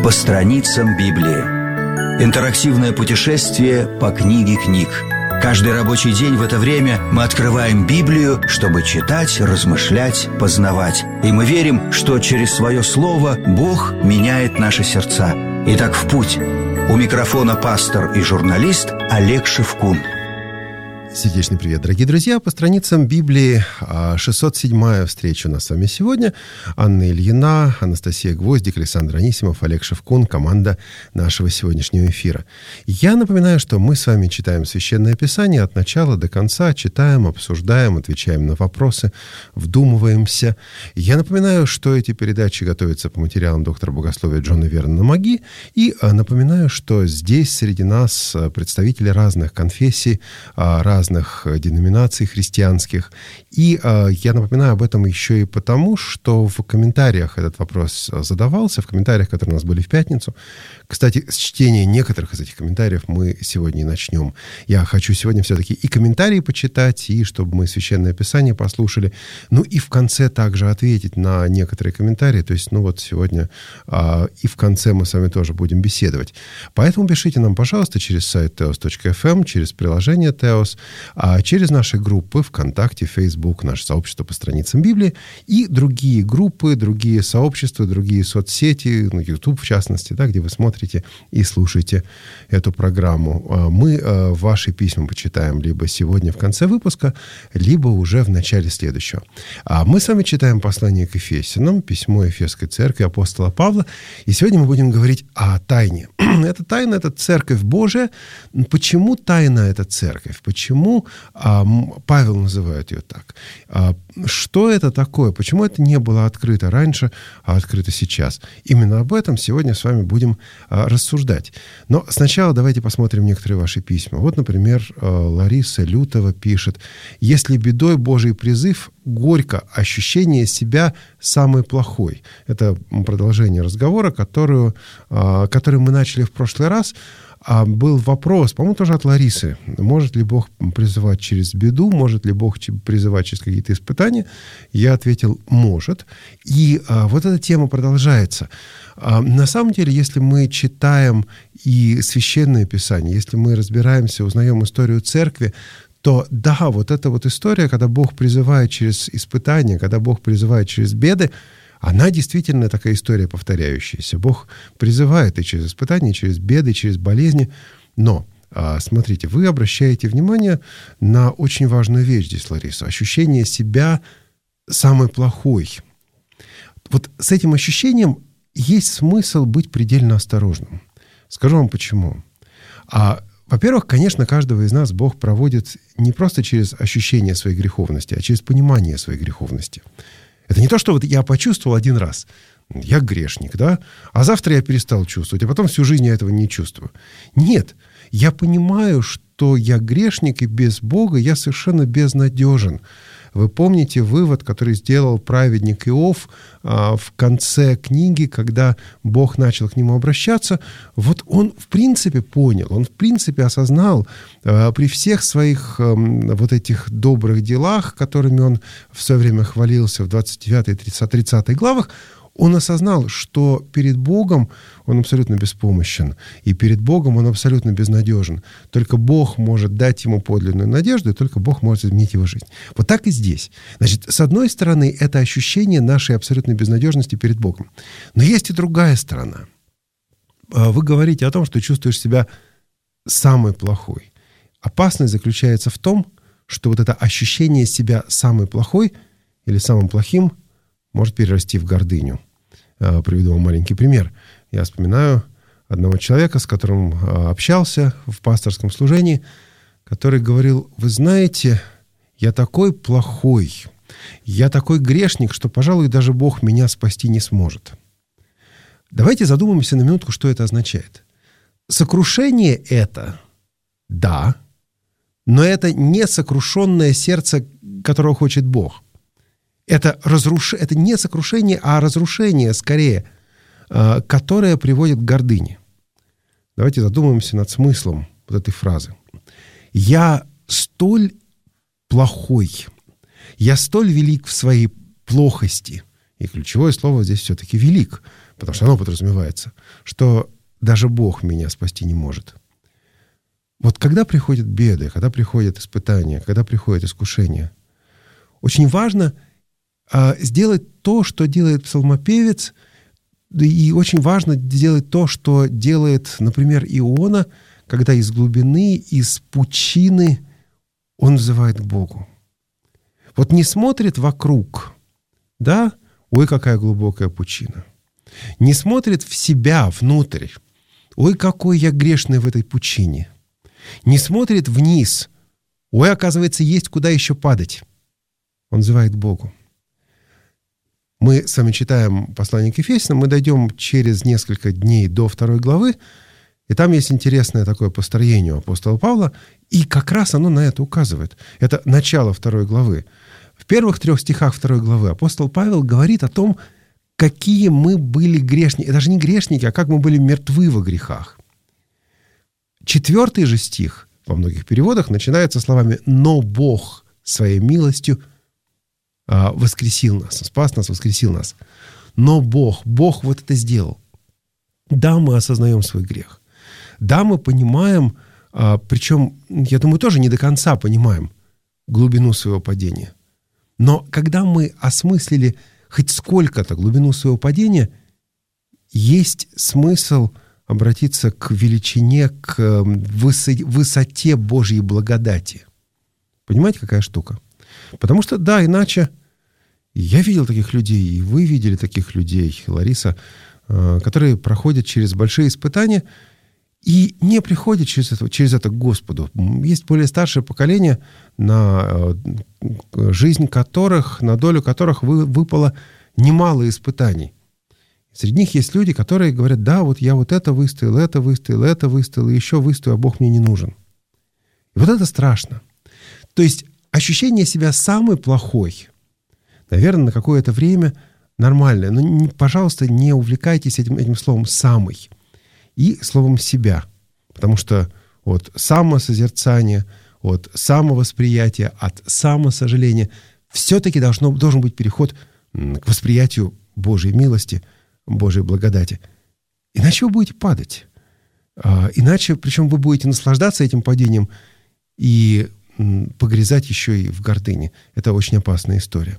По страницам Библии. Интерактивное путешествие по книге книг. Каждый рабочий день в это время мы открываем Библию, чтобы читать, размышлять, познавать. И мы верим, что через свое слово Бог меняет наши сердца. Итак, в путь. У микрофона пастор и журналист Олег Шевкун. Сердечный привет, дорогие друзья. По страницам Библии 607-я встреча у нас с вами сегодня. Анна Ильина, Анастасия Гвоздик, Александр Анисимов, Олег Шевкун, команда нашего сегодняшнего эфира. Я напоминаю, что мы с вами читаем Священное Писание от начала до конца, читаем, обсуждаем, отвечаем на вопросы, вдумываемся. Я напоминаю, что эти передачи готовятся по материалам доктора богословия Джона Вернона Маги. И напоминаю, что здесь среди нас представители разных конфессий, разных деноминаций христианских. И я напоминаю об этом еще и потому, что в комментариях этот вопрос задавался, в комментариях, которые у нас были в пятницу. Кстати, с чтения некоторых из этих комментариев мы сегодня и начнем. Я хочу сегодня все-таки и комментарии почитать, и чтобы мы Священное Писание послушали. Ну и в конце также ответить на некоторые комментарии. То есть, сегодня и в конце мы с вами тоже будем беседовать. Поэтому пишите нам, пожалуйста, через сайт teos.fm, через приложение Teos, через наши группы ВКонтакте, Facebook, наше сообщество по страницам Библии и другие группы, другие сообщества, другие соцсети, YouTube в частности, где вы смотрите и слушаете эту программу. Мы ваши письма почитаем либо сегодня в конце выпуска, либо уже в начале следующего. Мы с вами читаем послание к Ефесянам, письмо Ефесской церкви апостола Павла, и сегодня мы будем говорить о тайне. Эта тайна — это церковь Божия. Почему тайна — это церковь? Почему Павел называет ее так? Что это такое? Почему это не было открыто раньше, а открыто сейчас? Именно об этом сегодня с вами будем рассуждать. Но сначала давайте посмотрим некоторые ваши письма. Вот, например, Лариса Лютова пишет: «Если бедой Божий призыв, горько ощущение себя самой плохой». Это продолжение разговора, который мы начали в прошлый раз. Был вопрос, по-моему, тоже от Ларисы. Может ли Бог призывать через беду? Может ли Бог призывать через какие-то испытания? Я ответил: может. И вот эта тема продолжается. На самом деле, если мы читаем и Священное Писание, если мы разбираемся, узнаем историю церкви, то да, вот эта вот история, когда Бог призывает через испытания, когда Бог призывает через беды, она действительно такая история повторяющаяся. Бог призывает и через испытания, и через беды, и через болезни. Но, смотрите, вы обращаете внимание на очень важную вещь здесь, Лариса. Ощущение себя самой плохой. Вот с этим ощущением есть смысл быть предельно осторожным. Скажу вам почему. Во-первых, конечно, каждого из нас Бог проводит не просто через ощущение своей греховности, а через понимание своей греховности. Это не то, что вот я почувствовал один раз, я грешник, а завтра я перестал чувствовать, а потом всю жизнь я этого не чувствую. Нет, я понимаю, что я грешник, и без Бога я совершенно безнадежен. Вы помните вывод, который сделал праведник Иов в конце книги, когда Бог начал к нему обращаться? Вот он в принципе понял, он в принципе осознал при всех своих вот этих добрых делах, которыми он в свое время хвалился в 29 и 30 главах, он осознал, что перед Богом он абсолютно беспомощен, и перед Богом он абсолютно безнадежен. Только Бог может дать ему подлинную надежду, и только Бог может изменить его жизнь. Вот так и здесь. Значит, с одной стороны, это ощущение нашей абсолютной безнадежности перед Богом. Но есть и другая сторона. Вы говорите о том, что чувствуешь себя самой плохой. Опасность заключается в том, что вот это ощущение себя самой плохой или самым плохим может перерасти в гордыню. Приведу вам маленький пример. Я вспоминаю одного человека, с которым общался в пасторском служении, который говорил: вы знаете, я такой плохой, я такой грешник, что, пожалуй, даже Бог меня спасти не сможет. Давайте задумаемся на минутку, что это означает. Сокрушение это, да, но это не сокрушенное сердце, которого хочет Бог. Это не сокрушение, а разрушение, скорее, которое приводит к гордыне. Давайте задумаемся над смыслом вот этой фразы. «Я столь плохой, я столь велик в своей плохости». И ключевое слово здесь все-таки «велик». потому что оно подразумевается, что даже Бог меня спасти не может. Вот когда приходят беды, когда приходят испытания, когда приходят искушения, очень важно сделать то, что делает псалмопевец, и очень важно сделать то, что делает, например, Иона, когда из глубины, из пучины он взывает к Богу. Вот не смотрит вокруг, да, ой, какая глубокая пучина. Не смотрит в себя, внутрь, ой, какой я грешный в этой пучине. Не смотрит вниз, ой, оказывается, есть куда еще падать. Он взывает к Богу. Мы с вами читаем послание к Ефесянам, мы дойдем через несколько дней до 2 главы, и там есть интересное такое построение у апостола Павла, и как раз оно на это указывает. Это начало 2 главы. В первых 3 стихах 2 главы апостол Павел говорит о том, какие мы были грешники. Это даже не грешники, а как мы были мертвы во грехах. 4 же стих во многих переводах начинается словами «но Бог своей милостью воскресил нас, спас нас, воскресил нас». Но Бог вот это сделал. Да, мы осознаем свой грех. Да, мы понимаем, причем, я думаю, тоже не до конца понимаем глубину своего падения. Но когда мы осмыслили хоть сколько-то глубину своего падения, есть смысл обратиться к величине, к высоте Божьей благодати. Понимаете, какая штука? Потому что, да, иначе я видел таких людей, и вы видели таких людей, Лариса, которые проходят через большие испытания и не приходят через это к Господу. Есть более старшее поколение, на жизнь которых, на долю которых выпало немало испытаний. Среди них есть люди, которые говорят: да, вот я вот это выстоял, и еще выстою, а Бог мне не нужен. И вот это страшно. То есть ощущение себя самой плохой, наверное, на какое-то время нормальное. Но, пожалуйста, не увлекайтесь этим словом «самый» и словом «себя». Потому что от самосозерцания, от самовосприятия, от самосожаления все-таки должен быть переход к восприятию Божьей милости, Божьей благодати. Иначе вы будете падать. Иначе, причем вы будете наслаждаться этим падением и погрязать еще и в гордыне. Это очень опасная история.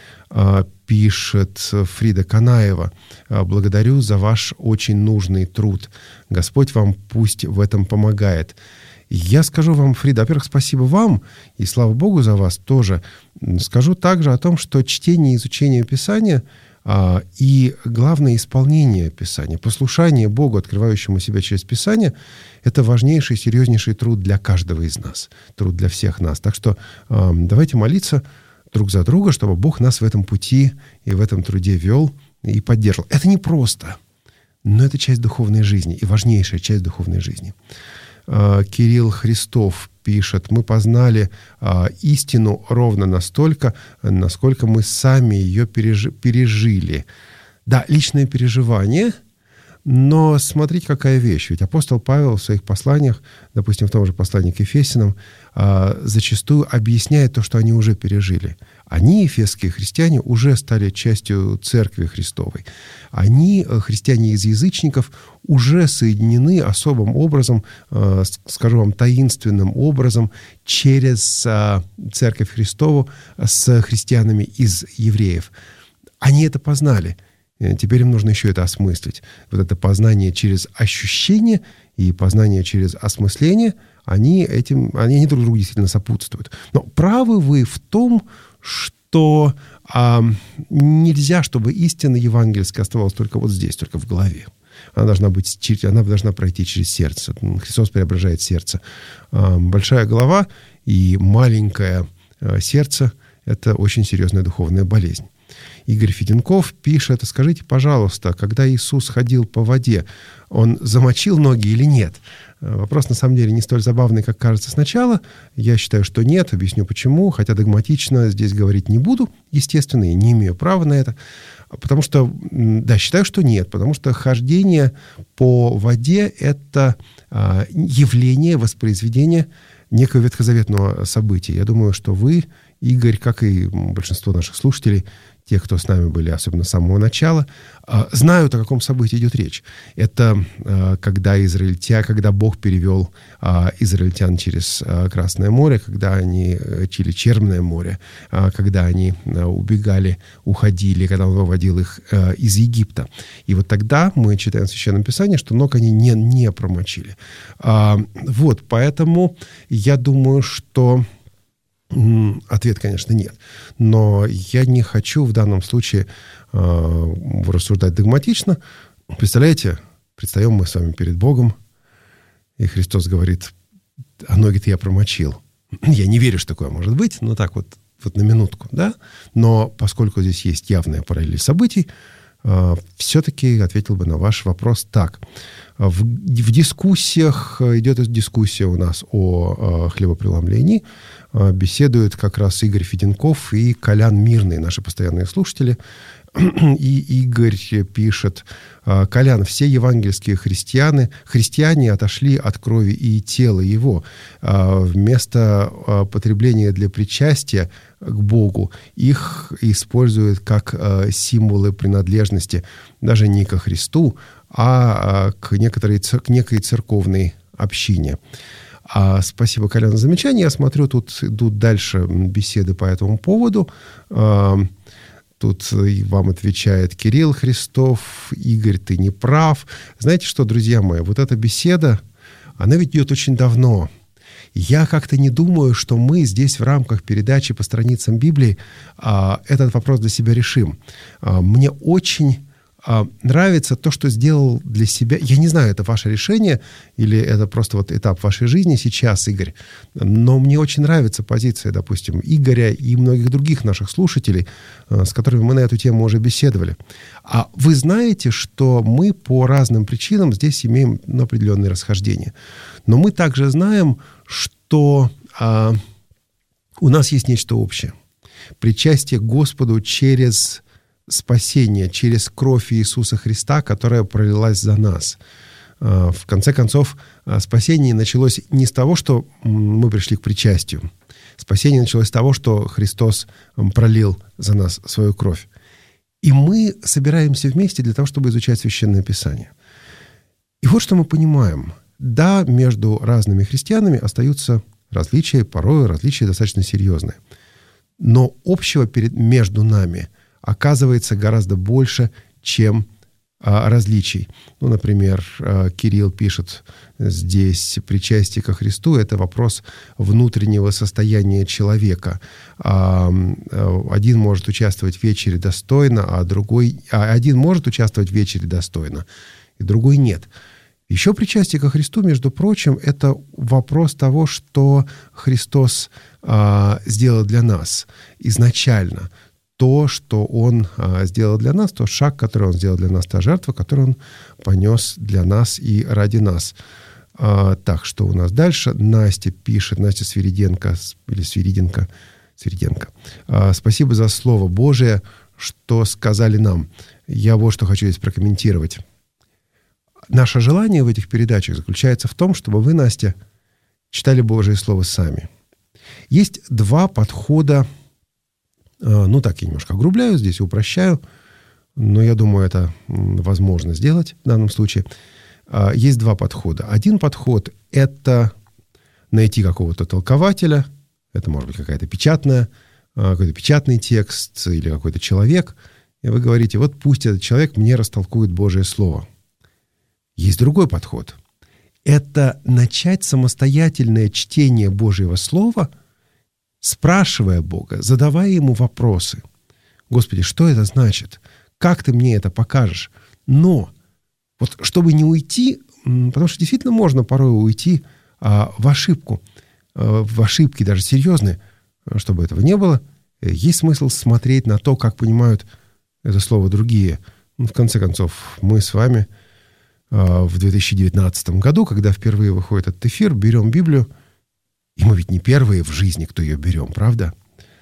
Пишет Фрида Канаева: «Благодарю за ваш очень нужный труд. Господь вам пусть в этом помогает». Я скажу вам, Фрида, во-первых, спасибо вам, и слава Богу за вас тоже. Скажу также о том, что чтение и изучение Писания и, главное, исполнение Писания, послушание Богу, открывающему себя через Писание, это важнейший, серьезнейший труд для каждого из нас, труд для всех нас. Так что давайте молиться друг за друга, чтобы Бог нас в этом пути и в этом труде вел и поддерживал. Это непросто, но это часть духовной жизни и важнейшая часть духовной жизни. Кирилл Христов пишет: «Мы познали истину ровно настолько, насколько мы сами ее пережили». Да, личное переживание, но смотрите, какая вещь. Ведь апостол Павел в своих посланиях, допустим, в том же послании к Ефесянам, зачастую объясняет то, что они уже пережили. Они, ефесские христиане, уже стали частью Церкви Христовой. Они, христиане из язычников, уже соединены особым образом, скажу вам, таинственным образом, через Церковь Христову с христианами из евреев. Они это познали. Теперь им нужно еще это осмыслить. Вот это познание через ощущение и познание через осмысление, они друг другу действительно сопутствуют. Но правы вы в том, что нельзя, чтобы истина евангельская оставалась только вот здесь, только в голове. Она должна пройти через сердце. Христос преображает сердце. Большая голова и маленькое сердце — это очень серьезная духовная болезнь. Игорь Феденков пишет: «Скажите, пожалуйста, когда Иисус ходил по воде, Он замочил ноги или нет?» Вопрос, на самом деле, не столь забавный, как кажется сначала. Я считаю, что нет. Объясню почему. Хотя догматично здесь говорить не буду, естественно, и не имею права на это. Потому что, да, считаю, что нет. Потому что хождение по воде — это явление, воспроизведение некого ветхозаветного события. Я думаю, что вы, Игорь, как и большинство наших слушателей, те, кто с нами были, особенно с самого начала, знают, о каком событии идет речь. Это когда Бог перевел израильтян через Красное море, или Черное море, когда они уходили, когда Он выводил их из Египта. И вот тогда мы читаем в Священном Писании, что ног они не промочили. Поэтому я думаю, что ответ, конечно, нет. Но я не хочу в данном случае рассуждать догматично. Представляете, предстаем мы с вами перед Богом, и Христос говорит: а ноги-то я промочил. Я не верю, что такое может быть, но так вот на минутку, да? Но поскольку здесь есть явная параллель событий, все-таки ответил бы на ваш вопрос так. В дискуссиях, идет дискуссия у нас о хлебопреломлении, беседуют как раз Игорь Феденков и Колян Мирный, наши постоянные слушатели. И Игорь пишет: «Колян, все евангельские христиане отошли от крови и тела Его. Вместо потребления для причастия к Богу их используют как символы принадлежности даже не ко Христу, а к некой церковной общине». Спасибо, Колян, за замечание. Я смотрю, тут идут дальше беседы по этому поводу. Тут вам отвечает Кирилл Христов: Игорь, ты не прав. Знаете что, друзья мои, вот эта беседа, она ведь идет очень давно. Я как-то не думаю, что мы здесь в рамках передачи по страницам Библии этот вопрос для себя решим. Мне очень нравится то, что сделал для себя. Я не знаю, это ваше решение или это просто вот этап вашей жизни сейчас, Игорь, но мне очень нравится позиция, допустим, Игоря и многих других наших слушателей, с которыми мы на эту тему уже беседовали. А вы знаете, что мы по разным причинам здесь имеем определенные расхождения. Но мы также знаем, что у нас есть нечто общее. Причастие к Господу через спасение, через кровь Иисуса Христа, которая пролилась за нас. В конце концов, спасение началось не с того, что мы пришли к причастию. Спасение началось с того, что Христос пролил за нас свою кровь. И мы собираемся вместе для того, чтобы изучать Священное Писание. И вот что мы понимаем. Да, между разными христианами остаются различия, порой различия достаточно серьезные. Но общего между нами оказывается гораздо больше, чем различий. Например, Кирилл пишет здесь: причастие ко Христу – это вопрос внутреннего состояния человека. Один может участвовать в вечере достойно, один может участвовать в вечере достойно, и другой нет. Еще причастие ко Христу, между прочим, это вопрос того, что Христос сделал для нас изначально. То, что Он сделал для нас, тот шаг, который Он сделал для нас, та жертва, которую Он понес для нас и ради нас. Так, что у нас дальше? Настя пишет, Настя Свириденко, Свириденко. Спасибо за Слово Божие, что сказали нам. Я вот что хочу здесь прокомментировать. Наше желание в этих передачах заключается в том, чтобы вы, Настя, читали Божие Слово сами. Есть два подхода. Так я немножко огрубляю здесь, упрощаю, но я думаю, это возможно сделать в данном случае. Есть два подхода. Один подход – это найти какого-то толкователя, это может быть какой-то печатный текст или какой-то человек, и вы говорите: вот пусть этот человек мне растолкует Божие Слово. Есть другой подход. Это начать самостоятельное чтение Божьего Слова, спрашивая Бога, задавая Ему вопросы. Господи, что это значит? Как Ты мне это покажешь? Но вот чтобы не уйти, потому что действительно можно порой уйти в ошибку, в ошибки даже серьезные, чтобы этого не было, есть смысл смотреть на то, как понимают это слово другие. В конце концов, мы с вами в 2019 году, когда впервые выходит этот эфир, берем Библию, и мы ведь не первые в жизни, кто ее берем, правда?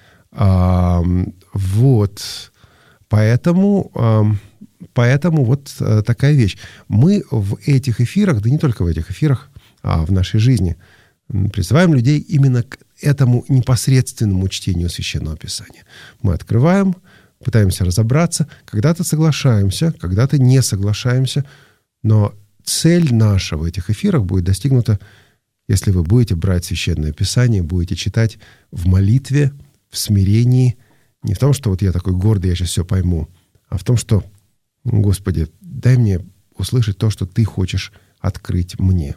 Поэтому вот такая вещь. Мы в этих эфирах, да не только в этих эфирах, а в нашей жизни, призываем людей именно к этому непосредственному чтению Священного Писания. Мы открываем, пытаемся разобраться, когда-то соглашаемся, когда-то не соглашаемся, но цель наша в этих эфирах будет достигнута, если вы будете брать Священное Писание, будете читать в молитве, в смирении, не в том, что вот я такой гордый, я сейчас все пойму, а в том, что, Господи, дай мне услышать то, что Ты хочешь открыть мне.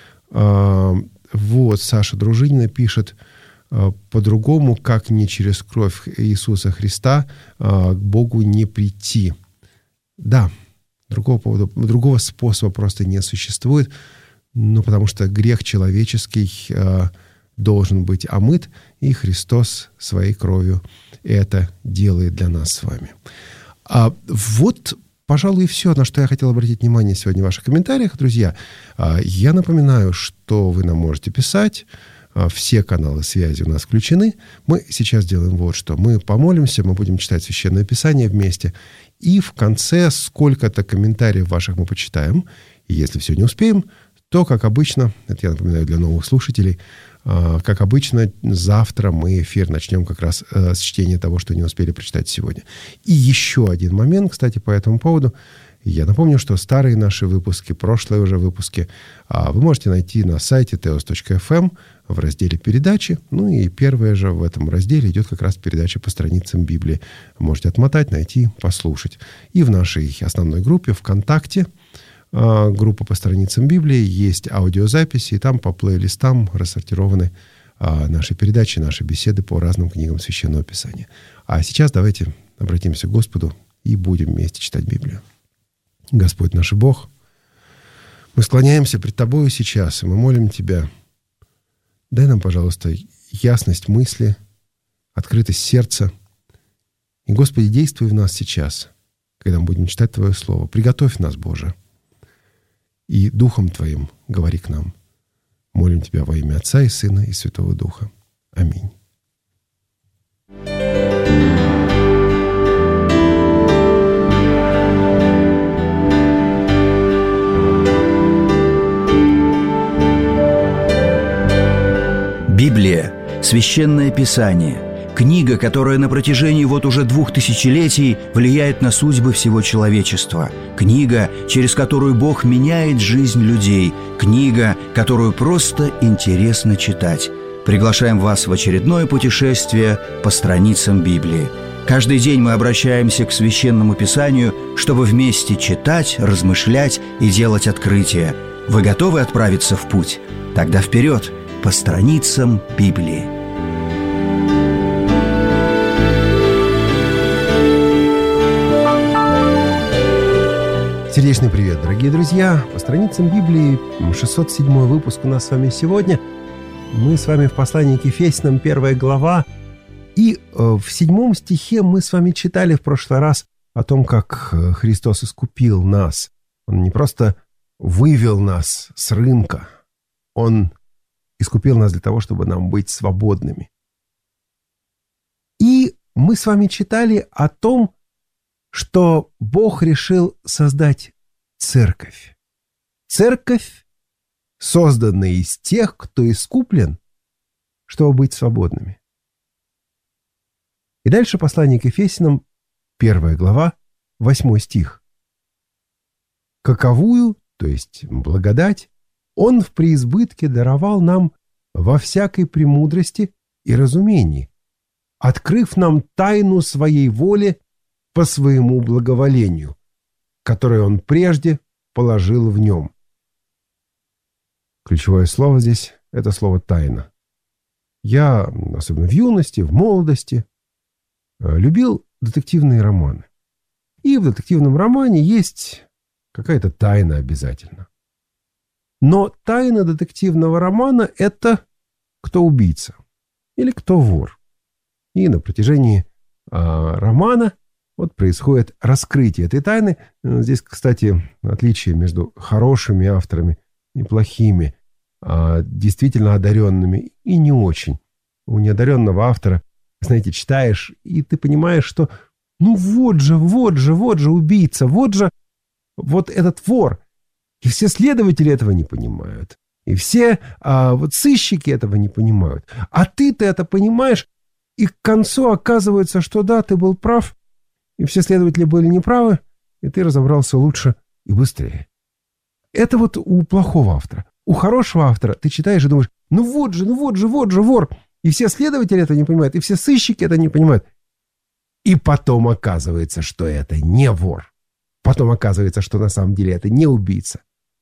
Вот, Саша Дружинина пишет: по-другому, как не через кровь Иисуса Христа, к Богу не прийти. Да, другого способа просто не существует, потому что грех человеческий должен быть омыт, и Христос своей кровью это делает для нас с вами. Вот, пожалуй, и все, на что я хотел обратить внимание сегодня в ваших комментариях, друзья. Я напоминаю, что вы нам можете писать. Все каналы связи у нас включены. Мы сейчас делаем вот что. Мы помолимся, мы будем читать Священное Писание вместе. И в конце сколько-то комментариев ваших мы почитаем. И если все не успеем, то, как обычно, это я напоминаю для новых слушателей, как обычно, завтра мы эфир начнем как раз с чтения того, что не успели прочитать сегодня. И еще один момент, кстати, по этому поводу. Я напомню, что старые наши выпуски, прошлые уже выпуски, вы можете найти на сайте teos.fm в разделе «Передачи». Ну и первая же в этом разделе идет как раз передача по страницам Библии. Можете отмотать, найти, послушать. И в нашей основной группе ВКонтакте, группа по страницам Библии, есть аудиозаписи, и там по плейлистам рассортированы наши передачи, наши беседы по разным книгам Священного Писания. А сейчас давайте обратимся к Господу и будем вместе читать Библию. Господь наш Бог, мы склоняемся пред Тобою сейчас, и мы молим Тебя, дай нам, пожалуйста, ясность мысли, открытость сердца. И, Господи, действуй в нас сейчас, когда мы будем читать Твое Слово. Приготовь нас, Боже, и Духом Твоим говори к нам. Молим Тебя во имя Отца и Сына и Святого Духа. Аминь. Библия – Священное Писание, книга, которая на протяжении вот уже 2000 летий влияет на судьбы всего человечества, книга, через которую Бог меняет жизнь людей, книга, которую просто интересно читать. Приглашаем вас в очередное путешествие по страницам Библии. Каждый день мы обращаемся к Священному Писанию, чтобы вместе читать, размышлять и делать открытия. Вы готовы отправиться в путь? Тогда вперед! По страницам Библии. Сердечный привет, дорогие друзья! По страницам Библии 607 выпуск у нас с вами сегодня. Мы с вами в послании к Ефесянам, 1 глава. И в 7 стихе мы с вами читали в прошлый раз о том, как Христос искупил нас. Он не просто вывел нас с рынка, Он искупил нас для того, чтобы нам быть свободными. И мы с вами читали о том, что Бог решил создать церковь. Церковь, созданная из тех, кто искуплен, чтобы быть свободными. И дальше послание к Ефесянам, 1 глава, 8 стих. «Каковую, то есть благодать, Он в преизбытке даровал нам во всякой премудрости и разумении, открыв нам тайну своей воли по своему благоволению, которое Он прежде положил в нем». Ключевое слово здесь – это слово «тайна». Я, особенно в юности, в молодости, любил детективные романы. И в детективном романе есть какая-то тайна обязательно. Но тайна детективного романа – это кто убийца или кто вор. И на протяжении романа вот происходит раскрытие этой тайны. Здесь, кстати, отличие между хорошими авторами и плохими, действительно одаренными и не очень. У неодаренного автора, знаете, читаешь, и ты понимаешь, что ну вот же убийца, вот этот вор. И все следователи этого не понимают. И все вот сыщики этого не понимают. А ты-то это понимаешь, и к концу оказывается, что да, ты был прав. и все следователи были неправы, и ты разобрался лучше и быстрее. Это вот у плохого автора. У хорошего автора ты читаешь и думаешь, ну вот же вор. И все следователи это не понимают, и все сыщики это не понимают. И потом оказывается, что это не вор. Потом оказывается, что на самом деле это не убийца.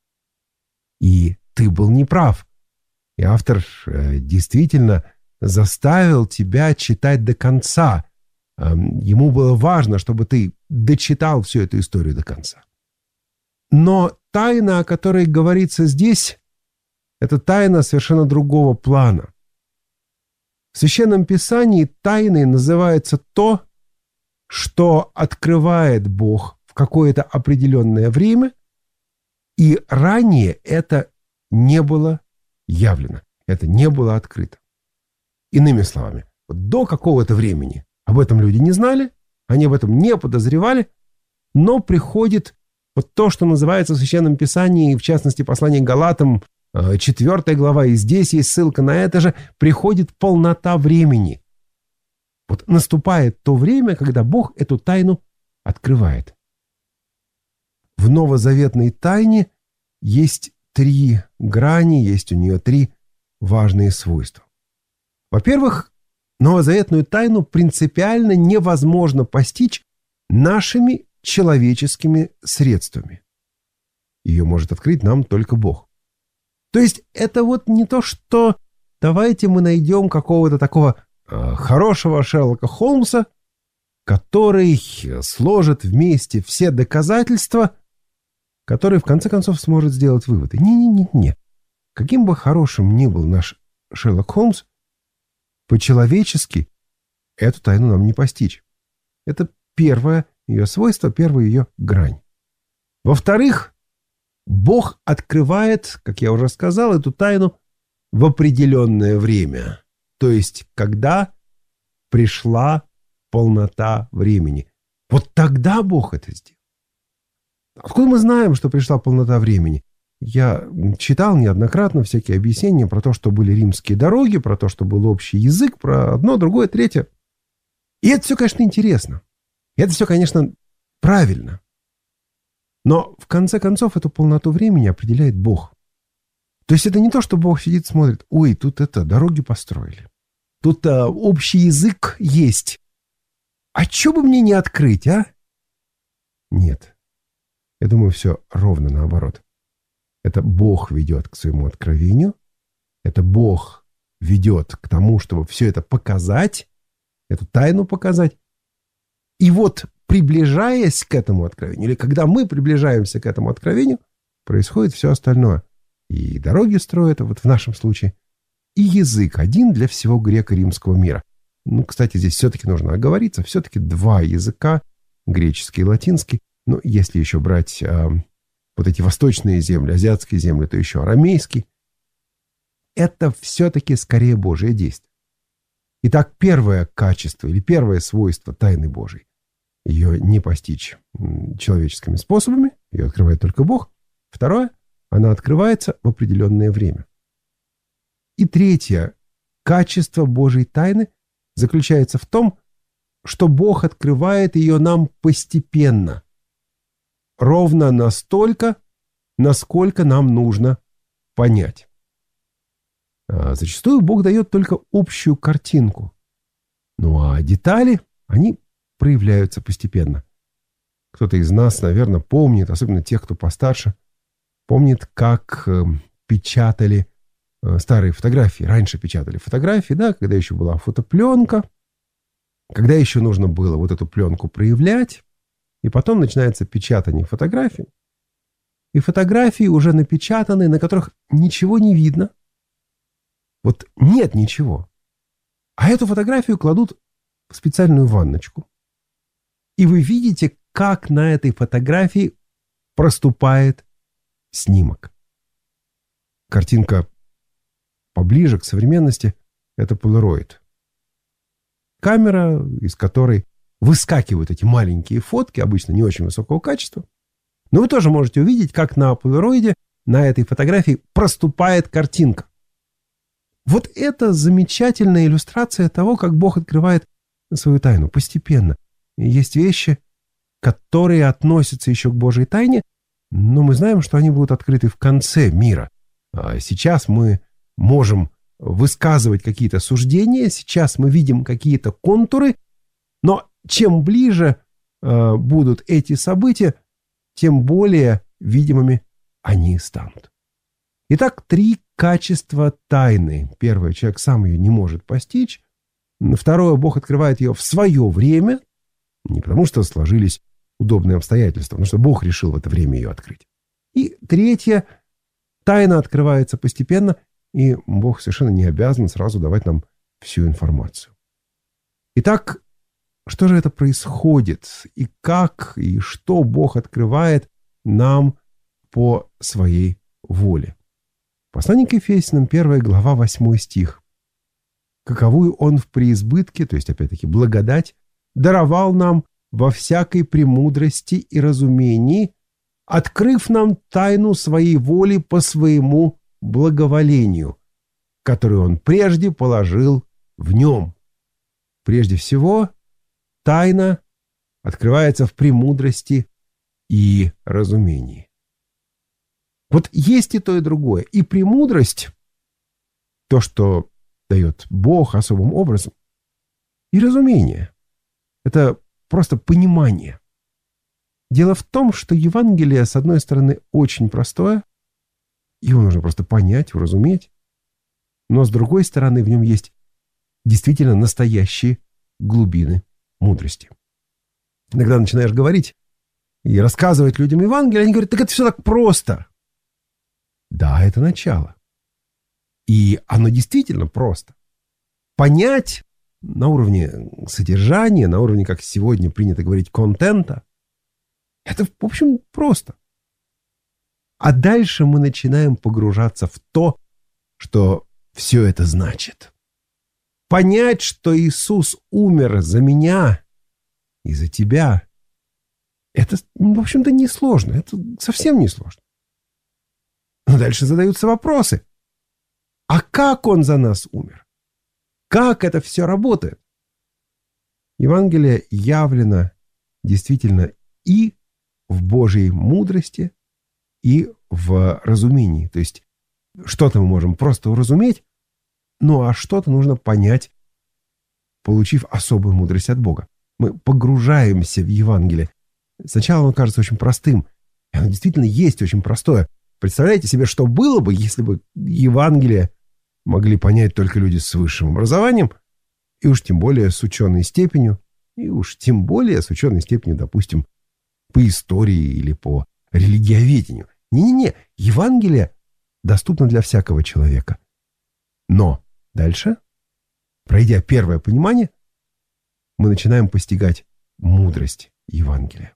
И ты был неправ. И автор действительно заставил тебя читать до конца. Ему было важно, чтобы ты дочитал всю эту историю до конца. Но тайна, о которой говорится здесь, это тайна совершенно другого плана. В Священном Писании тайной называется то, что открывает Бог в какое-то определенное время, и ранее это не было явлено, это не было открыто. Иными словами, до какого-то времени об этом люди не знали, они об этом не подозревали, но приходит вот то, что называется в Священном Писании, в частности, послание к Галатам, 4 глава, и здесь есть ссылка на это же, приходит полнота времени. Вот наступает то время, когда Бог эту тайну открывает. В новозаветной тайне есть 3 грани, есть у нее 3 важные свойства. Во-первых, новозаветную тайну принципиально невозможно постичь нашими человеческими средствами. Ее может открыть нам только Бог. То есть это вот не то, что давайте мы найдем какого-то такого хорошего Шерлока Холмса, который сложит вместе все доказательства, который в конце концов сможет сделать выводы. Не. Каким бы хорошим ни был наш Шерлок Холмс, по-человечески эту тайну нам не постичь. Это первое ее свойство, первая ее грань. Во-вторых, Бог открывает, как я уже сказал, эту тайну в определенное время. То есть, когда пришла полнота времени. Вот тогда Бог это сделал. Откуда мы знаем, что пришла полнота времени? Я читал неоднократно всякие объяснения про то, что были римские дороги, про то, что был общий язык, про одно, другое, третье. И это все, конечно, интересно. И это все, конечно, правильно. Но, в конце концов, эту полноту времени определяет Бог. То есть это не то, что Бог сидит и смотрит, ой, тут дороги построили. Тут общий язык есть. А что бы мне не открыть, а? Нет. Я думаю, все ровно наоборот. Это Бог ведет к своему откровению. Это Бог ведет к тому, чтобы все это показать, эту тайну показать. И вот, приближаясь к этому откровению, или когда мы приближаемся к этому откровению, происходит все остальное. И дороги строят, вот в нашем случае, и язык один для всего греко-римского мира. Ну, кстати, здесь все-таки нужно оговориться, все-таки 2 языка, греческий и латинский. Но если еще брать вот эти восточные земли, азиатские земли, то еще арамейский. Это все-таки скорее Божие действие. Итак, первое качество или первое свойство тайны Божией. Ее не постичь человеческими способами, ее открывает только Бог. Второе, она открывается в определенное время. И третье, качество Божьей тайны заключается в том, что Бог открывает ее нам постепенно. Ровно настолько, насколько нам нужно понять. Зачастую Бог дает только общую картинку. Ну а детали, они проявляются постепенно. Кто-то из нас, наверное, помнит, особенно тех, кто постарше, помнит, как печатали старые фотографии. Раньше печатали фотографии, да, когда еще была фотопленка, когда еще нужно было вот эту пленку проявлять, и потом начинается печатание фотографий. И фотографии уже напечатаны, на которых ничего не видно. Вот нет ничего. А эту фотографию кладут в специальную ванночку. И вы видите, как на этой фотографии проступает снимок. Картинка поближе к современности – это Polaroid. Камера, из которой выскакивают эти маленькие фотки, обычно не очень высокого качества. Но вы тоже можете увидеть, как на Polaroid, на этой фотографии проступает картинка. Вот это замечательная иллюстрация того, как Бог открывает свою тайну постепенно. И есть вещи, которые относятся еще к Божьей тайне, но мы знаем, что они будут открыты в конце мира. Сейчас мы можем высказывать какие-то суждения, сейчас мы видим какие-то контуры, но чем ближе будут эти события, тем более видимыми они станут. Итак, 3 качества тайны. Первое, человек сам ее не может постичь. Второе, Бог открывает ее в свое время, не потому что сложились удобные обстоятельства, потому что Бог решил в это время ее открыть. И третье, тайна открывается постепенно, и Бог совершенно не обязан сразу давать нам всю информацию. Итак, что же это происходит? И как, и что Бог открывает нам по своей воле? Послание к Ефесянам, 1 глава, 8 стих. «Каковую Он в преизбытке, то есть, опять-таки, благодать, даровал нам во всякой премудрости и разумении, открыв нам тайну своей воли по своему благоволению, которую Он прежде положил в Нем». Прежде всего, тайна открывается в премудрости и разумении. Вот есть и то, и другое. И премудрость, то, что дает Бог особым образом, и разумение. Это просто понимание. Дело в том, что Евангелие, с одной стороны, очень простое, его нужно просто понять, уразуметь, но с другой стороны, в нем есть действительно настоящие глубины мудрости. Иногда начинаешь говорить и рассказывать людям Евангелие, они говорят, так это все так просто. Да, это начало. И оно действительно просто. Понять на уровне содержания, на уровне, как сегодня принято говорить, контента, это, в общем, просто. А дальше мы начинаем погружаться в то, что все это значит. Понять, что Иисус умер за меня и за тебя, это, в общем-то, несложно. Это совсем несложно. Но дальше задаются вопросы. А как Он за нас умер? Как это все работает? Евангелие явлено действительно и в Божьей мудрости, и в разумении. То есть что-то мы можем просто уразуметь, ну а что-то нужно понять, получив особую мудрость от Бога. Мы погружаемся в Евангелие. Сначала оно кажется очень простым, и оно действительно есть очень простое. Представляете себе, что было бы, если бы Евангелие могли понять только люди с высшим образованием, и уж тем более с ученой степенью, и уж тем более с ученой степенью, допустим, по истории или по религиоведению. Не-не-не, Евангелие доступно для всякого человека. Но дальше, пройдя первое понимание, мы начинаем постигать мудрость Евангелия.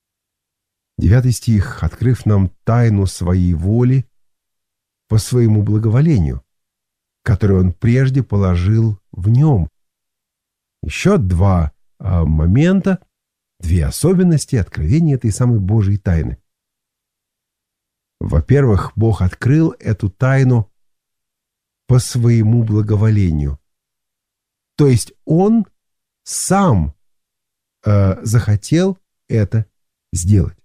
9 стих. «Открыв нам тайну своей воли по своему благоволению, которую Он прежде положил в Нем». Еще 2 момента, 2 особенности откровения этой самой Божьей тайны. Во-первых, Бог открыл эту тайну по своему благоволению. То есть Он сам захотел это сделать.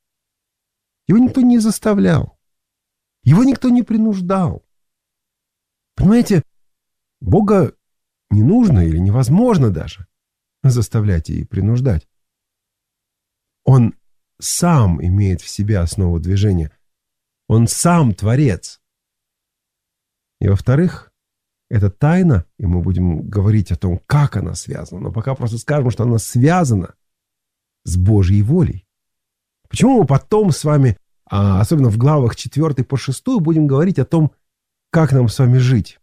Его никто не заставлял. Его никто не принуждал. Понимаете, Бога не нужно или невозможно даже заставлять и принуждать. Он сам имеет в себе основу движения. Он сам творец. И во-вторых, это тайна, и мы будем говорить о том, как она связана, но пока просто скажем, что она связана с Божьей волей. Почему мы потом с вами, особенно в главах 4 по 6, будем говорить о том, как нам с вами жить?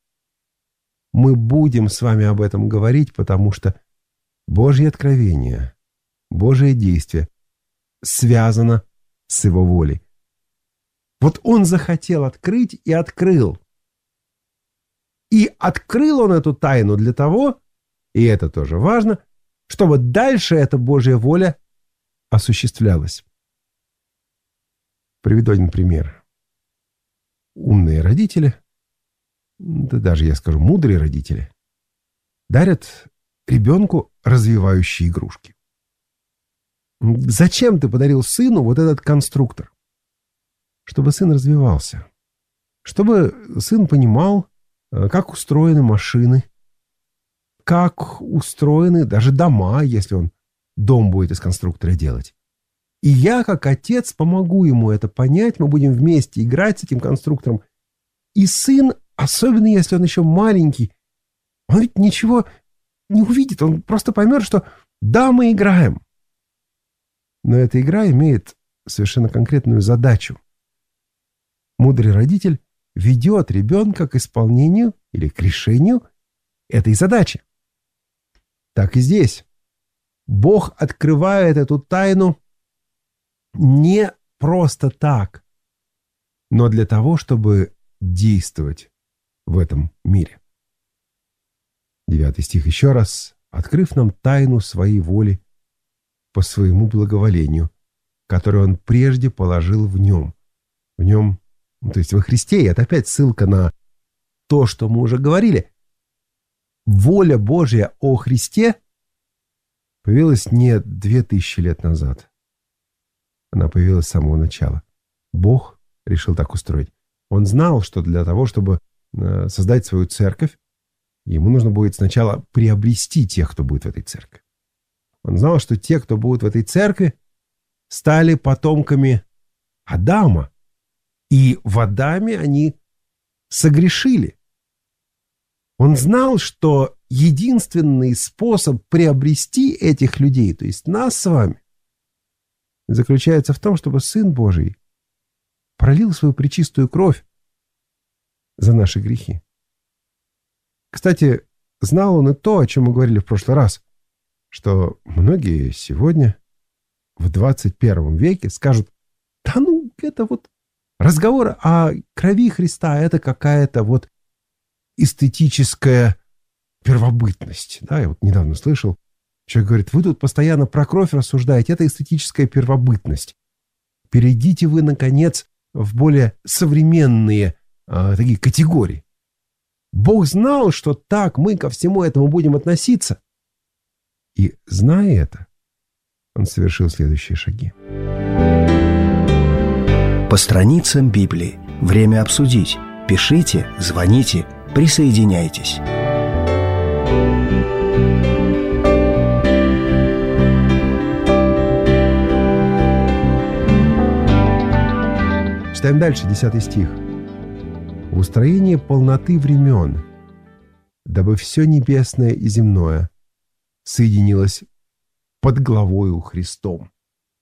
Мы будем с вами об этом говорить, потому что Божье откровение, Божие действие связано с Его волей. Вот Он захотел открыть и открыл. И открыл Он эту тайну для того, и это тоже важно, чтобы дальше эта Божья воля осуществлялась. Приведу один пример. Умные родители, да даже я скажу мудрые родители, дарят ребенку развивающие игрушки. Зачем ты подарил сыну вот этот конструктор? Чтобы сын развивался. Чтобы сын понимал, как устроены машины, как устроены даже дома, если он дом будет из конструктора делать. И я, как отец, помогу ему это понять. Мы будем вместе играть с этим конструктором. И сын, особенно если он еще маленький, он ведь ничего не увидит. Он просто поймет, что да, мы играем. Но эта игра имеет совершенно конкретную задачу. Мудрый родитель ведет ребенка к исполнению или к решению этой задачи. Так и здесь. Бог открывает эту тайну не просто так, но для того, чтобы действовать в этом мире. 9 стих еще раз. «Открыв нам тайну своей воли по своему благоволению, которое он прежде положил в нем». В нем, то есть во Христе. И это опять ссылка на то, что мы уже говорили. Воля Божья о Христе появилась не 2000 лет назад. Она появилась с самого начала. Бог решил так устроить. Он знал, что для того, чтобы создать свою церковь, ему нужно будет сначала приобрести тех, кто будет в этой церкви. Он знал, что те, кто будут в этой церкви, стали потомками Адама. И в Адаме они согрешили. Он знал, что единственный способ приобрести этих людей, то есть нас с вами, заключается в том, чтобы Сын Божий пролил свою пречистую кровь за наши грехи. Кстати, знал он и то, о чем мы говорили в прошлый раз, что многие сегодня, в 21 веке, скажут: да ну, это вот разговор о крови Христа, это какая-то вот эстетическая первобытность. Да, я вот недавно слышал, человек говорит: вы тут постоянно про кровь рассуждаете, это эстетическая первобытность. Перейдите вы, наконец, в более современные такие категории. Бог знал, что так мы ко всему этому будем относиться. И, зная это, он совершил следующие шаги. По страницам Библии. Время обсудить. Пишите, звоните, присоединяйтесь. Читаем дальше, 10 стих. «В устроении полноты времен, дабы все небесное и земное соединилось под главою Христом».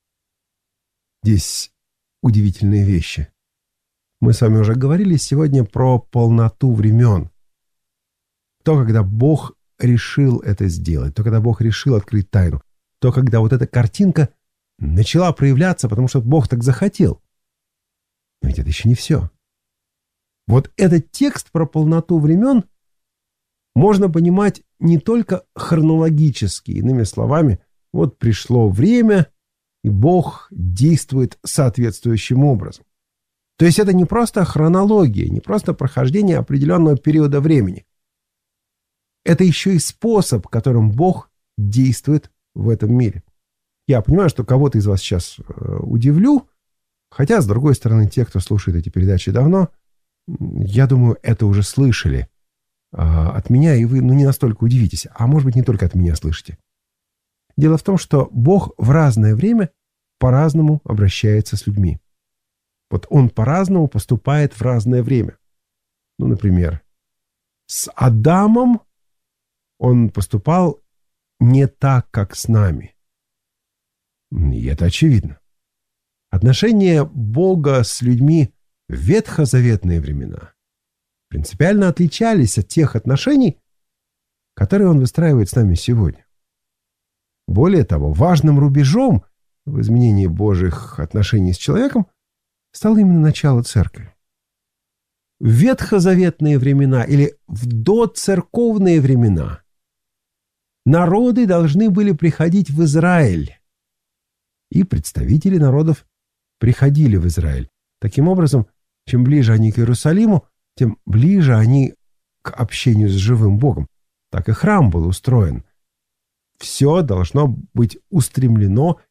Здесь удивительные вещи. Мы с вами уже говорили сегодня про полноту времен. То, когда Бог решил это сделать, то, когда Бог решил открыть тайну, то, когда вот эта картинка начала проявляться, потому что Бог так захотел. Но ведь это еще не все. Вот этот текст про полноту времен можно понимать не только хронологически, иными словами, вот пришло время, и Бог действует соответствующим образом. То есть это не просто хронология, не просто прохождение определенного периода времени. Это еще и способ, которым Бог действует в этом мире. Я понимаю, что кого-то из вас сейчас удивлю, хотя, с другой стороны, те, кто слушает эти передачи давно, я думаю, это уже слышали от меня, и вы не настолько удивитесь, а может быть, не только от меня слышите. Дело в том, что Бог в разное время по-разному обращается с людьми. Вот Он по-разному поступает в разное время. Ну, например, с Адамом Он поступал не так, как с нами. И это очевидно. Отношения Бога с людьми в ветхозаветные времена принципиально отличались от тех отношений, которые Он выстраивает с нами сегодня. Более того, важным рубежом в изменении Божьих отношений с человеком стало именно начало церкви. В ветхозаветные времена или в доцерковные времена народы должны были приходить в Израиль, и представители народов приходили в Израиль. Таким образом, чем ближе они к Иерусалиму, тем ближе они к общению с живым Богом. Так и храм был устроен. Все должно быть устремлено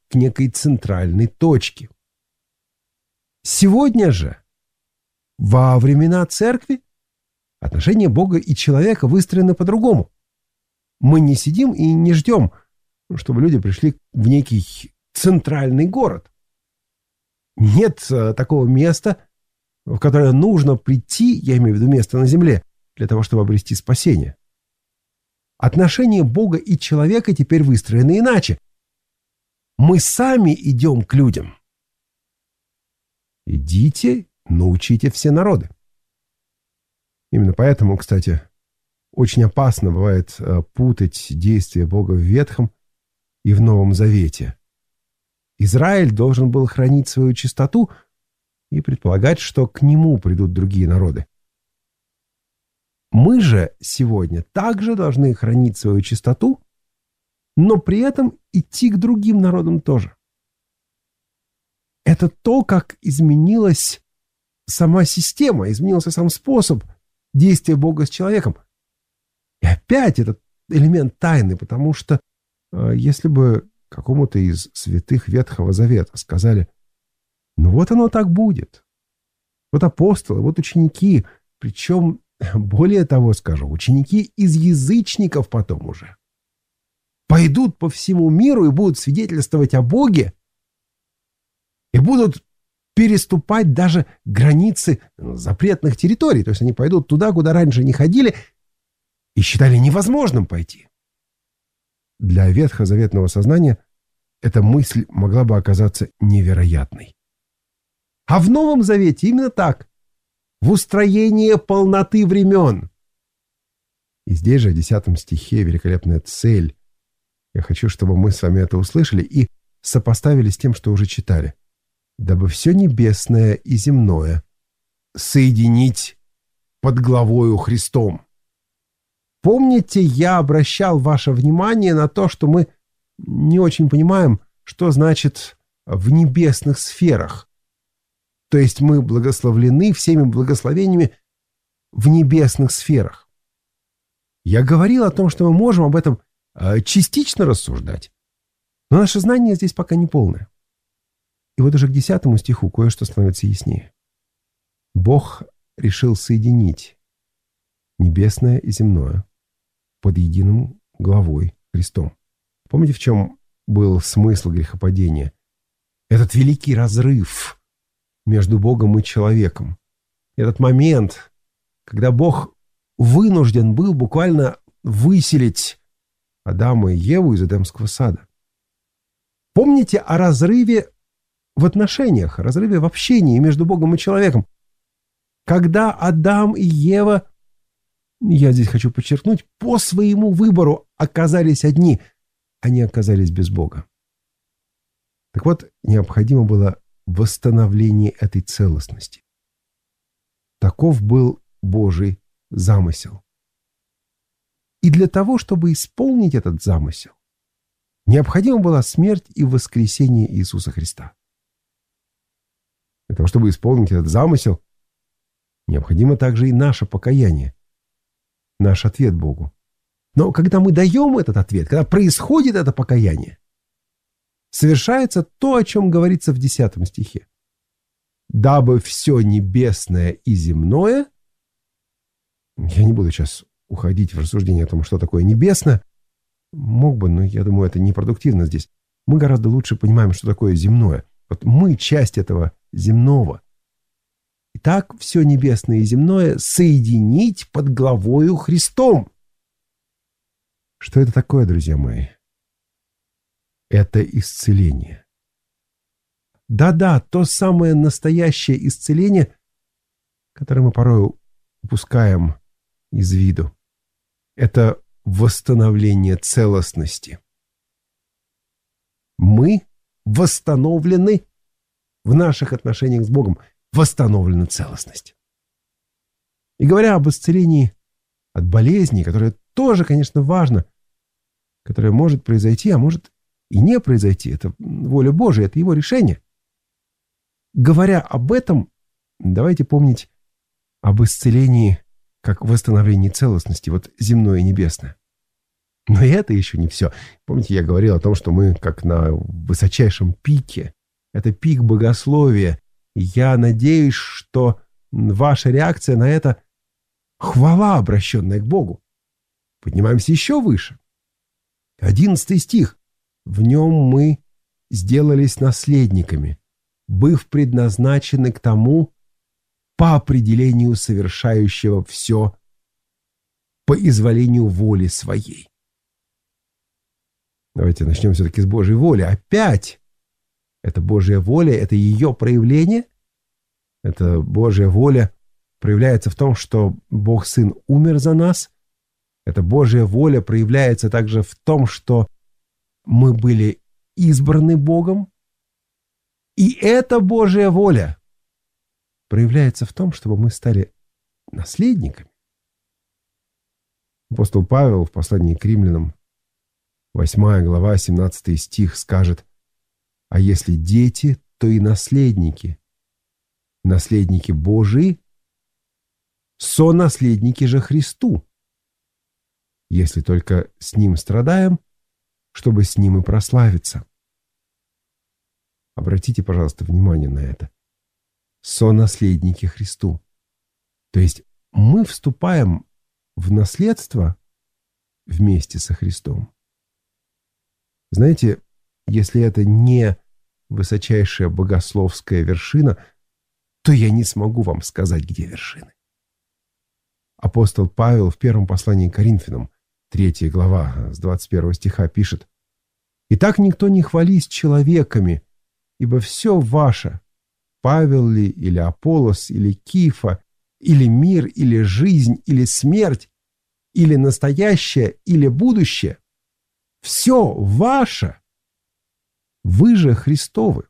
к некой центральной точке. Сегодня же, во времена церкви, отношения Бога и человека выстроены по-другому. Мы не сидим и не ждем, чтобы люди пришли в некий центральный город. Нет такого места, в которое нужно прийти, я имею в виду место на земле, для того, чтобы обрести спасение. Отношения Бога и человека теперь выстроены иначе. Мы сами идем к людям. Идите, научите все народы. Именно поэтому, кстати, очень опасно бывает путать действия Бога в Ветхом и в Новом Завете. Израиль должен был хранить свою чистоту и предполагать, что к нему придут другие народы. Мы же сегодня также должны хранить свою чистоту, но при этом идти к другим народам тоже. Это то, как изменилась сама система, изменился сам способ действия Бога с человеком. И опять этот элемент тайны, потому что если бы какому-то из святых Ветхого Завета сказали: ну вот оно так будет, вот апостолы, вот ученики, причем, более того скажу, ученики из язычников потом уже пойдут по всему миру и будут свидетельствовать о Боге, и будут переступать даже границы запретных территорий. То есть они пойдут туда, куда раньше не ходили и считали невозможным пойти. Для ветхозаветного сознания эта мысль могла бы оказаться невероятной. А в Новом Завете именно так. В устроении полноты времен. И здесь же в 10 стихе великолепная цель. Я хочу, чтобы мы с вами это услышали и сопоставили с тем, что уже читали. Дабы все небесное и земное соединить под главою Христом. Помните, я обращал ваше внимание на то, что мы не очень понимаем, что значит в небесных сферах. То есть мы благословлены всеми благословениями в небесных сферах. Я говорил о том, что мы можем об этом частично рассуждать, но наше знание здесь пока не полное. И вот уже к 10 стиху кое-что становится яснее. Бог решил соединить небесное и земное под единым главой Христом. Помните, в чем был смысл грехопадения? Этот великий разрыв между Богом и человеком. Этот момент, когда Бог вынужден был буквально выселить Адама и Еву из Эдемского сада. Помните о разрыве в отношениях, о разрыве в общении между Богом и человеком. Когда Адам и Ева, я здесь хочу подчеркнуть, по своему выбору оказались одни, они оказались без Бога. Так вот, необходимо было восстановление этой целостности. Таков был Божий замысел. И для того, чтобы исполнить этот замысел, необходима была смерть и воскресение Иисуса Христа. Для того, чтобы исполнить этот замысел, необходимо также и наше покаяние, наш ответ Богу. Но когда мы даем этот ответ, когда происходит это покаяние, совершается то, о чем говорится в 10 стихе. «Дабы все небесное и земное...» Я не буду сейчас уходить в рассуждение о том, что такое небесное. Мог бы, но я думаю, это непродуктивно здесь. Мы гораздо лучше понимаем, что такое земное. Вот мы часть этого земного. Итак, все небесное и земное соединить под главою Христом. Что это такое, друзья мои? Это исцеление. Да-да, то самое настоящее исцеление, которое мы порой упускаем из виду. Это восстановление целостности. Мы восстановлены в наших отношениях с Богом, восстановлена целостность. И говоря об исцелении от болезней, которое тоже, конечно, важно, которое может произойти, а может и не произойти, это воля Божия, это Его решение. Говоря об этом, давайте помнить об исцелении как восстановлении целостности, вот земное и небесное. Но и это еще не все. Помните, я говорил о том, что мы как на высочайшем пике. Это пик богословия. И я надеюсь, что ваша реакция на это — хвала, обращенная к Богу. Поднимаемся еще выше. 11 стих. В нем мы сделались наследниками, быв предназначены к тому, по определению совершающего все по изволению воли своей. Давайте начнем все-таки с Божьей воли. Опять это Божья воля, это ее проявление. Это Божья воля проявляется в том, что Бог Сын умер за нас. Эта Божья воля проявляется также в том, что мы были избраны Богом. И эта Божья воля проявляется в том, чтобы мы стали наследниками. Апостол Павел в послании к Римлянам, 8 глава, 17 стих скажет: «А если дети, то и наследники, наследники Божии, сонаследники же Христу, если только с Ним страдаем, чтобы с Ним и прославиться». Обратите, пожалуйста, внимание на это. Сонаследники Христу. То есть мы вступаем в наследство вместе со Христом. Знаете, если это не высочайшая богословская вершина, то я не смогу вам сказать, где вершины. Апостол Павел в первом послании к Коринфянам, 3 глава, с 21 стиха пишет: «Итак, никто не хвались человеками, ибо все ваше, Павел ли, или Аполлос, или Кифа, или мир, или жизнь, или смерть, или настоящее, или будущее, все ваше, вы же Христовы,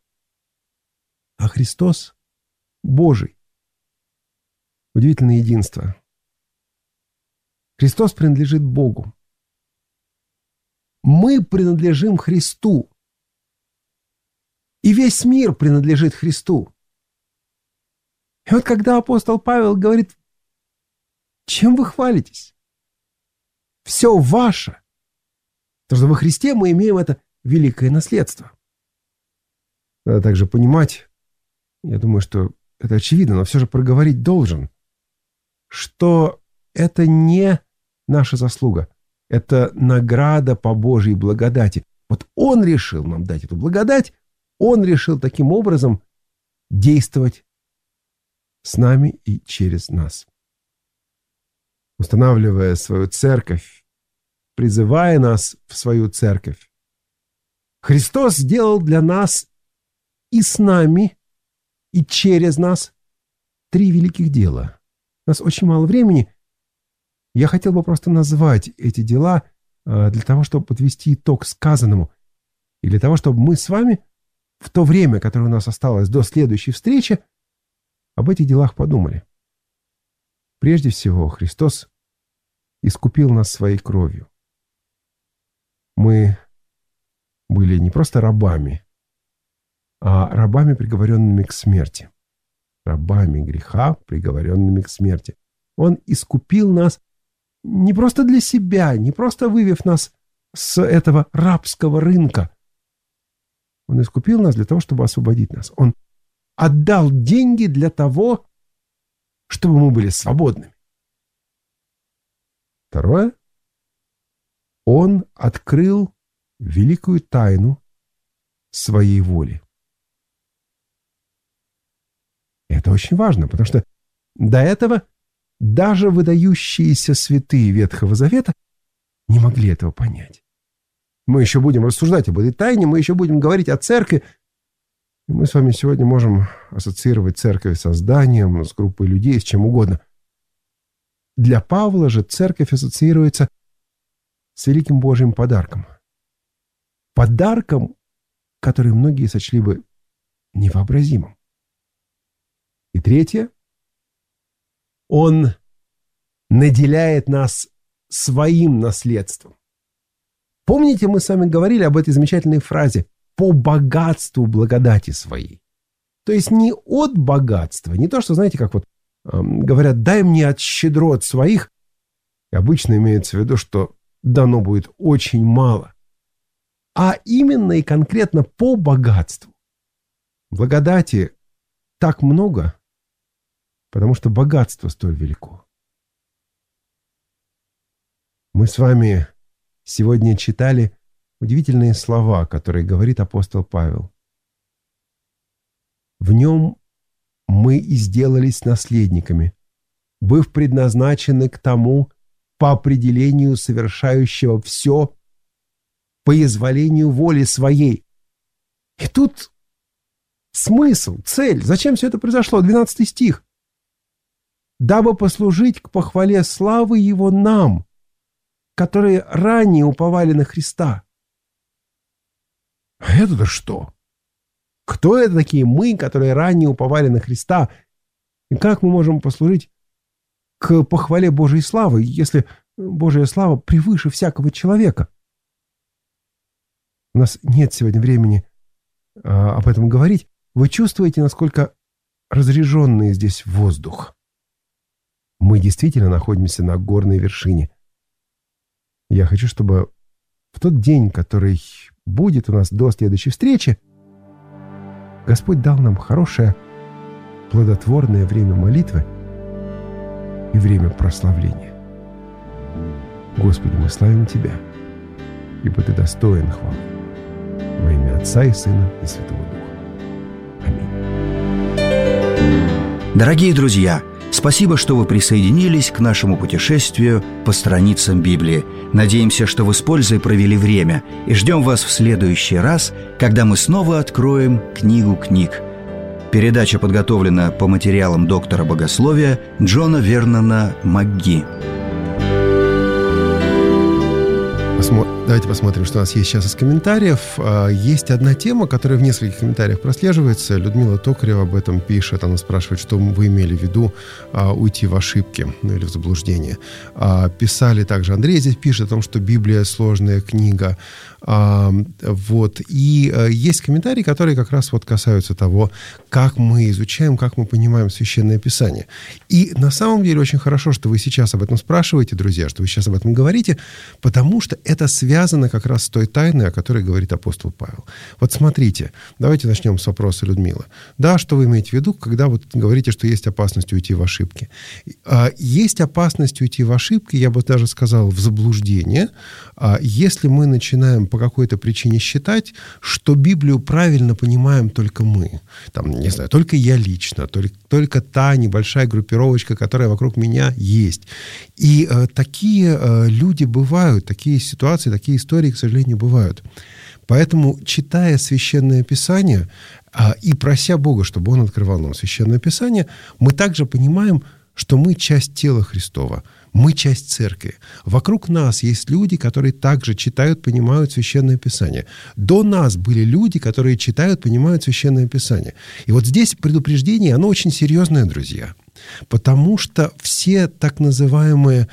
а Христос Божий». Удивительное единство. Христос принадлежит Богу. Мы принадлежим Христу. И весь мир принадлежит Христу. И вот когда апостол Павел говорит: чем вы хвалитесь? Все ваше. Потому что во Христе мы имеем это великое наследство. Надо также понимать, я думаю, что это очевидно, но все же проговорить должен, что это не наша заслуга, это награда по Божьей благодати. Вот Он решил нам дать эту благодать, Он решил таким образом действовать с нами и через нас. Устанавливая свою церковь, призывая нас в свою церковь, Христос сделал для нас и с нами, и через нас 3 великих дела. У нас очень мало времени. Я хотел бы просто назвать эти дела для того, чтобы подвести итог сказанному, и для того, чтобы мы с вами в то время, которое у нас осталось до следующей встречи, об этих делах подумали. Прежде всего, Христос искупил нас своей кровью. Мы были не просто рабами, а рабами, приговоренными к смерти. Рабами греха, приговоренными к смерти. Он искупил нас не просто для себя, не просто вывев нас с этого рабского рынка. Он искупил нас для того, чтобы освободить нас. Он отдал деньги для того, чтобы мы были свободными. Второе. Он открыл великую тайну своей воли. Это очень важно, потому что до этого даже выдающиеся святые Ветхого Завета не могли этого понять. Мы еще будем рассуждать об этой тайне, мы еще будем говорить о церкви. И мы с вами сегодня можем ассоциировать церковь со зданием, с группой людей, с чем угодно. Для Павла же церковь ассоциируется с великим Божьим подарком. Подарком, который многие сочли бы невообразимым. И третье. Он наделяет нас своим наследством. Помните, мы с вами говорили об этой замечательной фразе «по богатству благодати своей». То есть не от богатства, не то, что, знаете, как вот говорят «дай мне от щедрот своих». И обычно имеется в виду, что дано будет очень мало, а именно и конкретно по богатству. Благодати так много, потому что богатство столь велико. Мы с вами сегодня читали удивительные слова, которые говорит апостол Павел. В нем мы и сделались наследниками, быв предназначены к тому, по определению совершающего все по изволению воли своей. И тут смысл, цель, зачем все это произошло? 12 стих. Дабы послужить к похвале славы Его нам, которые ранее уповали на Христа. А это-то что? Кто это такие мы, которые ранее уповали на Христа? И как мы можем послужить к похвале Божьей славы, если Божья слава превыше всякого человека? У нас нет сегодня времени об этом говорить. Вы чувствуете, насколько разряженный здесь воздух? Мы действительно находимся на горной вершине. Я хочу, чтобы в тот день, который будет у нас до следующей встречи, Господь дал нам хорошее, плодотворное время молитвы и время прославления. Господи, мы славим Тебя, ибо Ты достоин хвалы. Во имя Отца и Сына и Святого Духа. Аминь. Дорогие друзья, спасибо, что вы присоединились к нашему путешествию по страницам Библии. Надеемся, что вы с пользой провели время, и ждем вас в следующий раз, когда мы снова откроем книгу книг. Передача подготовлена по материалам доктора богословия Джона Вернона МакГи. Давайте посмотрим, что у нас есть сейчас из комментариев. Есть одна тема, которая в нескольких комментариях прослеживается. Людмила Токарева об этом пишет. Она спрашивает, что вы имели в виду уйти в ошибки, или в заблуждение. Писали также, Андрей здесь пишет о том, что Библия сложная книга. И есть комментарии, которые как раз касаются того, как мы изучаем, как мы понимаем Священное Писание. И на самом деле очень хорошо, что вы сейчас об этом спрашиваете, друзья, что вы сейчас об этом говорите, потому что это связано как раз с той тайной, о которой говорит апостол Павел. Вот смотрите, давайте начнем с вопроса Людмилы. Да, что вы имеете в виду, когда говорите, что есть опасность уйти в ошибки? Есть опасность уйти в ошибки, я бы даже сказал, в заблуждение, если мы начинаем по какой-то причине считать, что Библию правильно понимаем только мы. Только я лично, только та небольшая группировочка, которая вокруг меня есть. И такие люди бывают, такие ситуации, такие истории, к сожалению, бывают. Поэтому, читая Священное Писание и прося Бога, чтобы Он открывал нам Священное Писание, мы также понимаем, что мы часть тела Христова, мы часть церкви. Вокруг нас есть люди, которые также читают, понимают Священное Писание. До нас были люди, которые читают, понимают Священное Писание. И вот здесь предупреждение, оно очень серьезное, друзья. Потому что все так называемые,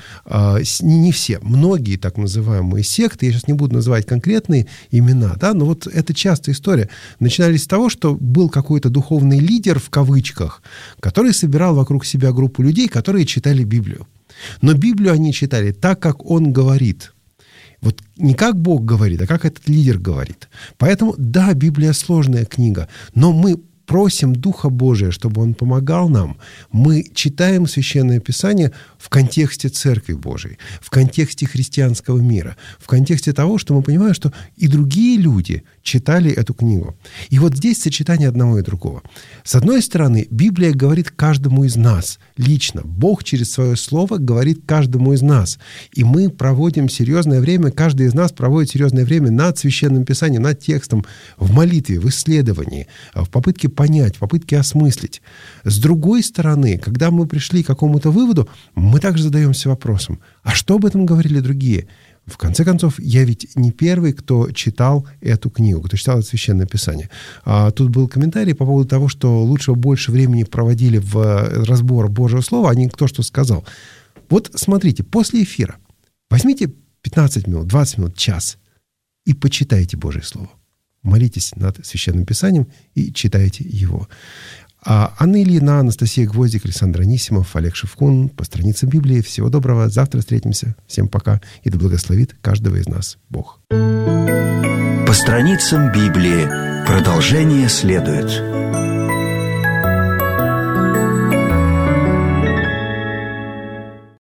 не все, многие так называемые секты, я сейчас не буду называть конкретные имена, да, но вот это частая история, начинались с того, что был какой-то духовный лидер, в кавычках, который собирал вокруг себя группу людей, которые читали Библию. Но Библию они читали так, как он говорит. Вот не как Бог говорит, а как этот лидер говорит. Поэтому, да, Библия сложная книга, но мы просим Духа Божия, чтобы Он помогал нам. Мы читаем Священное Писание в контексте Церкви Божией, в контексте христианского мира, в контексте того, что мы понимаем, что и другие люди читали эту книгу. И вот здесь сочетание одного и другого. С одной стороны, Библия говорит каждому из нас лично. Бог через Свое Слово говорит каждому из нас. И мы проводим серьезное время, каждый из нас проводит серьезное время над Священным Писанием, над текстом, в молитве, в исследовании, в попытке понять, в попытке осмыслить. С другой стороны, когда мы пришли к какому-то выводу, мы также задаемся вопросом, а что об этом говорили другие? В конце концов, я ведь не первый, кто читал эту книгу, кто читал это Священное Писание. Тут был комментарий по поводу того, что лучше больше времени проводили в разбор Божьего Слова, а не кто что сказал. Вот смотрите, после эфира возьмите 15 минут, 20 минут, час и почитайте Божье Слово. Молитесь над Священным Писанием и читайте его. Анна Ильина, Анастасия Гвоздик, Александр Анисимов, Олег Шевкун. По страницам Библии. Всего доброго. Завтра встретимся. Всем пока. И да благословит каждого из нас Бог. По страницам Библии. Продолжение следует.